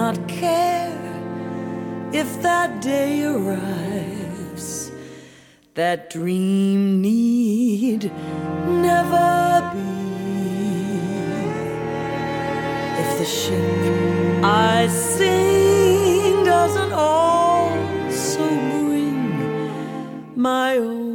not care if that day arrives. That dream need never be. If the ship I sing doesn't also bring my own